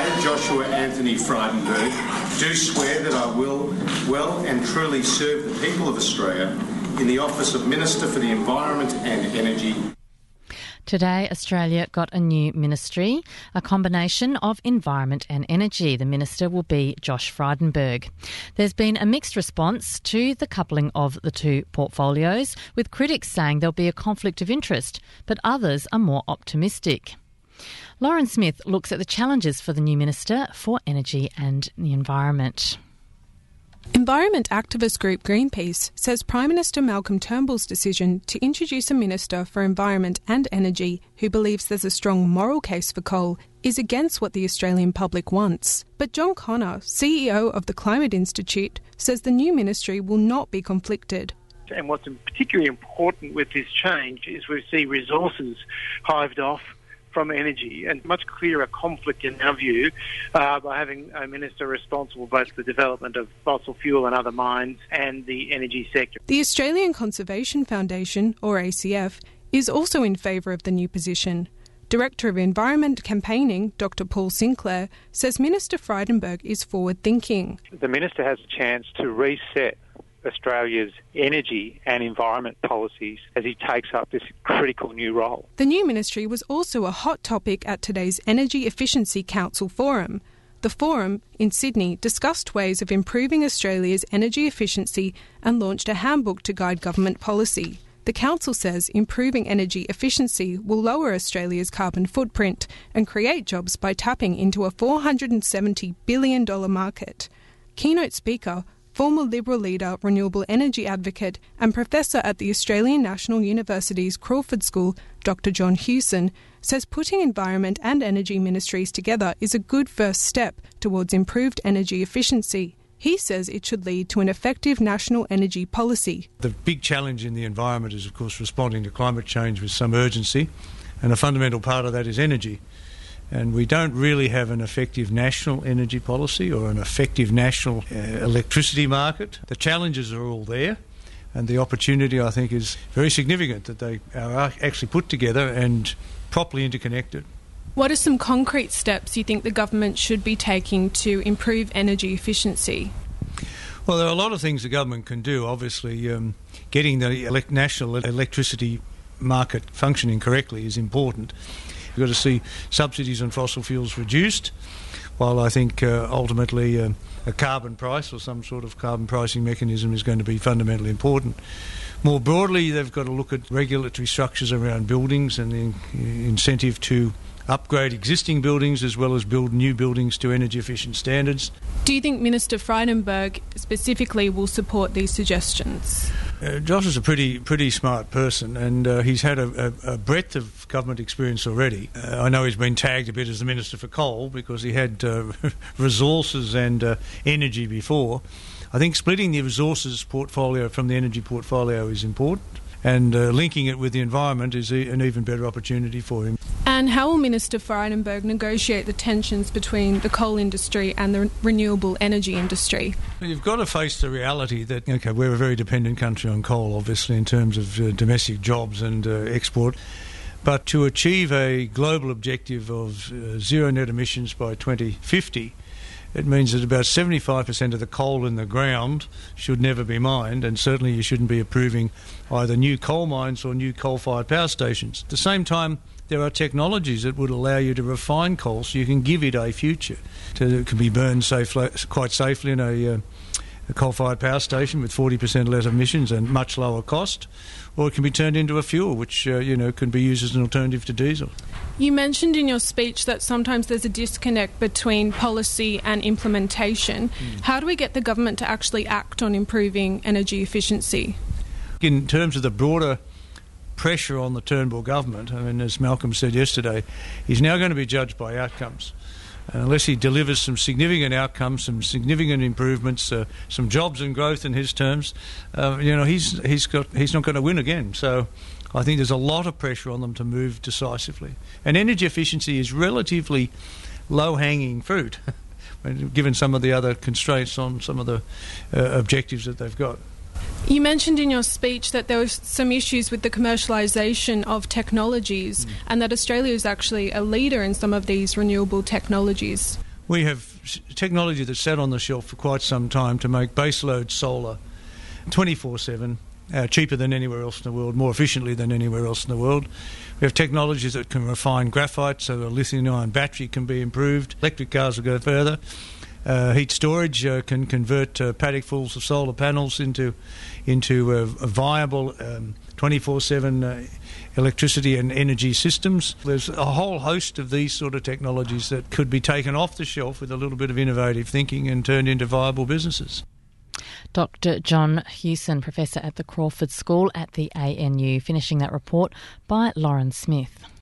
I, Joshua Anthony Frydenberg, do swear that I will well and truly serve the people of Australia in the office of Minister for the Environment and Energy. Today, Australia got a new ministry, a combination of environment and energy. The minister will be Josh Frydenberg. There's been a mixed response to the coupling of the two portfolios, with critics saying there'll be a conflict of interest, but others are more optimistic. Lauren Smith looks at the challenges for the new Minister for Energy and the Environment. Environment activist group Greenpeace says Prime Minister Malcolm Turnbull's decision to introduce a Minister for Environment and Energy who believes there's a strong moral case for coal is against what the Australian public wants. But John Connor, CEO of the Climate Institute, says the new ministry will not be conflicted. And what's particularly important with this change is we see resources hived off from energy, and much clearer conflict in our view by having a minister responsible both for the development of fossil fuel and other mines and the energy sector. The Australian Conservation Foundation, or ACF, is also in favour of the new position. Director of Environment Campaigning, Dr Paul Sinclair, says Minister Frydenberg is forward-thinking. The minister has a chance to reset Australia's energy and environment policies as he takes up this critical new role. The new ministry was also a hot topic at today's Energy Efficiency Council Forum. The forum in Sydney discussed ways of improving Australia's energy efficiency and launched a handbook to guide government policy. The council says improving energy efficiency will lower Australia's carbon footprint and create jobs by tapping into a $470 billion market. Keynote speaker, former Liberal leader, renewable energy advocate and professor at the Australian National University's Crawford School, Dr John Hewson, says putting environment and energy ministries together is a good first step towards improved energy efficiency. He says it should lead to an effective national energy policy. The big challenge in the environment is, of course, responding to climate change with some urgency, and a fundamental part of that is energy. And we don't really have an effective national energy policy or an effective national electricity market. The challenges are all there, and the opportunity, I think, is very significant that they are actually put together and properly interconnected. What are some concrete steps you think the government should be taking to improve energy efficiency? Well, there are a lot of things the government can do. Obviously, getting the national electricity market functioning correctly is important. We've got to see subsidies on fossil fuels reduced, while I think ultimately a carbon price or some sort of carbon pricing mechanism is going to be fundamentally important. More broadly, they've got to look at regulatory structures around buildings and the incentive to upgrade existing buildings as well as build new buildings to energy efficient standards. Do you think Minister Frydenberg specifically will support these suggestions? Josh is a pretty smart person, and he's had a breadth of government experience already. I know he's been tagged a bit as the Minister for Coal because he had resources and energy before. I think splitting the resources portfolio from the energy portfolio is important, and linking it with the environment is an even better opportunity for him. And how will Minister Frydenberg negotiate the tensions between the coal industry and the renewable energy industry? Well, you've got to face the reality that, okay, we're a very dependent country on coal, obviously, in terms of domestic jobs and export. But to achieve a global objective of zero net emissions by 2050, it means that about 75% of the coal in the ground should never be mined, and certainly you shouldn't be approving either new coal mines or new coal-fired power stations. At the same time, there are technologies that would allow you to refine coal so you can give it a future. It can be burned quite safely in a coal-fired power station with 40% less emissions and much lower cost, or it can be turned into a fuel which can be used as an alternative to diesel. You mentioned in your speech that sometimes there's a disconnect between policy and implementation. How do we get the government to actually act on improving energy efficiency? In terms of the broader pressure on the Turnbull government, I mean, as Malcolm said yesterday, he's now going to be judged by outcomes. Unless he delivers some significant outcomes, some significant improvements, some jobs and growth in his terms, he's not going to win again. So I think there's a lot of pressure on them to move decisively. And energy efficiency is relatively low-hanging fruit, given some of the other constraints on some of the objectives that they've got. You mentioned in your speech that there were some issues with the commercialisation of technologies and that Australia is actually a leader in some of these renewable technologies. We have technology that's sat on the shelf for quite some time to make baseload solar 24/7, cheaper than anywhere else in the world, more efficiently than anywhere else in the world. We have technologies that can refine graphite so the lithium-ion battery can be improved. Electric cars will go further. Heat storage can convert paddockfuls of solar panels into a viable 24/7 electricity and energy systems. There's a whole host of these sort of technologies that could be taken off the shelf with a little bit of innovative thinking and turned into viable businesses. Dr. John Hewson, Professor at the Crawford School at the ANU, finishing that report by Lauren Smith.